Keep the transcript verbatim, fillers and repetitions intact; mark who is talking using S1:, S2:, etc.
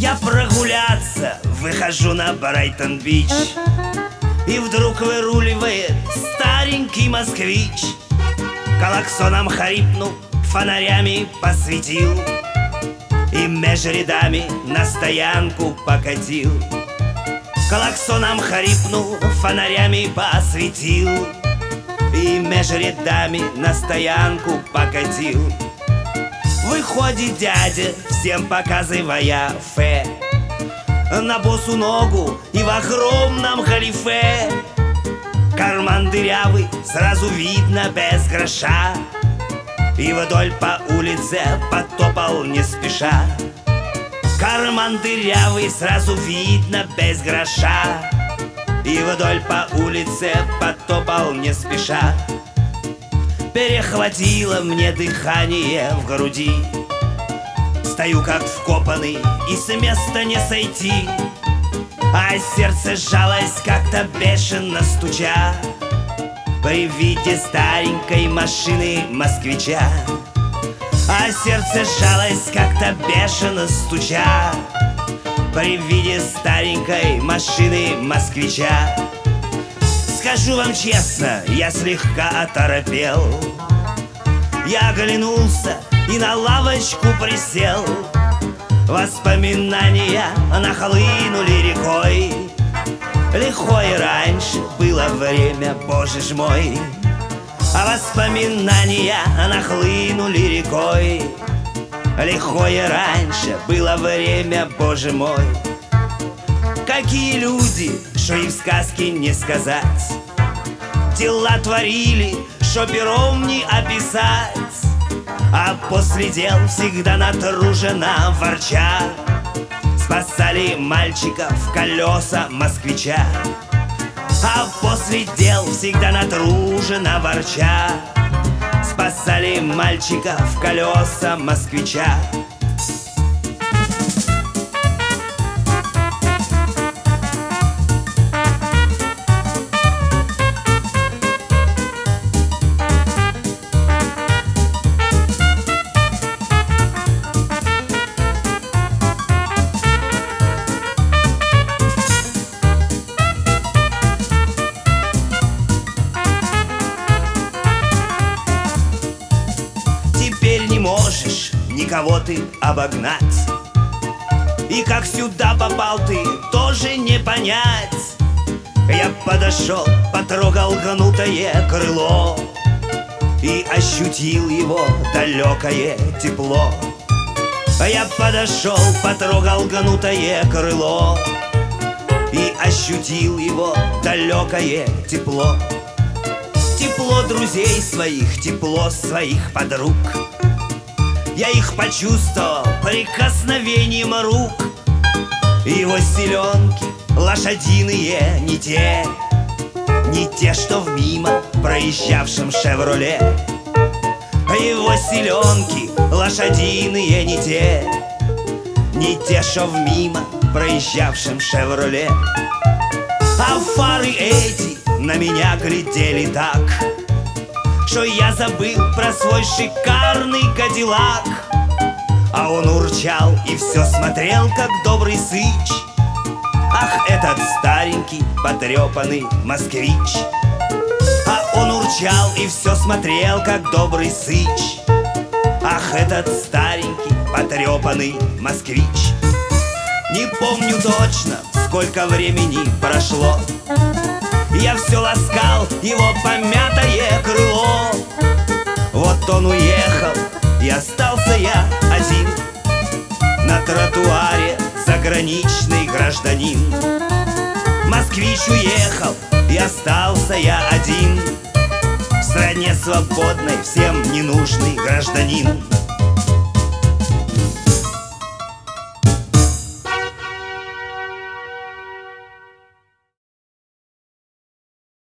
S1: Я прогуляться выхожу на Брайтон-Бич, и вдруг выруливает старенький москвич. Клаксоном хрипнул, фонарями посветил и меж рядами на стоянку покатил. Клаксоном хрипнул, фонарями посветил и меж рядами на стоянку покатил. Выходит дядя, всем показывая фе, на босу ногу и в огромном халифе. Карман дырявый, сразу видно без гроша, и вдоль по улице потопал не спеша. Карман дырявый, сразу видно без гроша, и вдоль по улице потопал не спеша. Перехватило мне дыхание в груди, стою как вкопанный и с места не сойти, а сердце сжалось как-то бешено стуча при виде старенькой машины москвича. А сердце сжалось как-то бешено стуча при виде старенькой машины москвича. Скажу вам честно, я слегка оторопел. Я оглянулся и на лавочку присел. Воспоминания нахлынули рекой. Лихое раньше было время, боже ж мой. А воспоминания нахлынули рекой. Лихое раньше было время, боже мой. Какие люди, что и в сказке не сказать, дела творили, что пером не описать, а после дел всегда натруженно ворча спасали мальчиков колеса москвича. А после дел всегда натруженно ворча спасали мальчиков колеса москвича. Можешь никого ты обогнать, и как сюда попал ты, тоже не понять. Я подошел, потрогал гнутое крыло и ощутил его далекое тепло. Я подошел, потрогал гнутое крыло и ощутил его далекое тепло. Тепло друзей своих, тепло своих подруг. Я их почувствовал прикосновением рук. Его селенки лошадиные не те, не те, что в мимо проезжавшем «Шевроле». Его селенки лошадиные не те, не те, что в мимо проезжавшем «Шевроле». А фары эти на меня глядели так, что я забыл про свой шикарный кадиллак. А он урчал и все смотрел, как добрый сыч. Ах, этот старенький потрепанный москвич. А он урчал и все смотрел, как добрый сыч. Ах, этот старенький потрепанный москвич. Не помню точно, сколько времени прошло. Я все ласкал его помятое крыло. Вот он уехал, и остался я один на тротуаре, заграничный гражданин. Москвич уехал, и остался я один в стране свободной, всем ненужный гражданин.